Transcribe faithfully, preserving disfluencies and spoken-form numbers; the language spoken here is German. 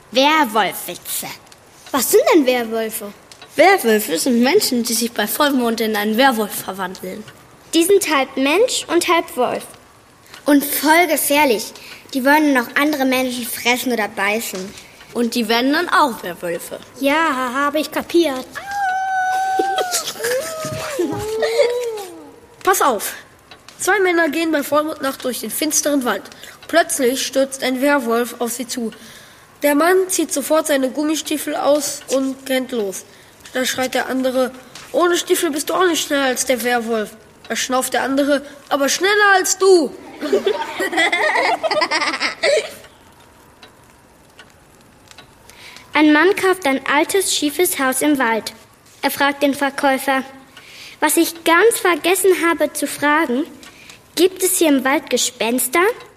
Werwolfwitze. Was sind denn Werwölfe? Werwölfe sind Menschen, die sich bei Vollmond in einen Werwolf verwandeln. Die sind halb Mensch und halb Wolf. Und voll gefährlich. Die wollen noch andere Menschen fressen oder beißen. Und die werden dann auch Werwölfe. Ja, habe ich kapiert. Pass auf. Zwei Männer gehen bei Vollmondnacht durch den finsteren Wald. Plötzlich stürzt ein Werwolf auf sie zu. Der Mann zieht sofort seine Gummistiefel aus und rennt los. Da schreit der andere, ohne Stiefel bist du auch nicht schneller als der Werwolf. Da schnauft der andere, aber schneller als du. Ein Mann kauft ein altes, schiefes Haus im Wald. Er fragt den Verkäufer, was ich ganz vergessen habe zu fragen, gibt es hier im Wald Gespenster?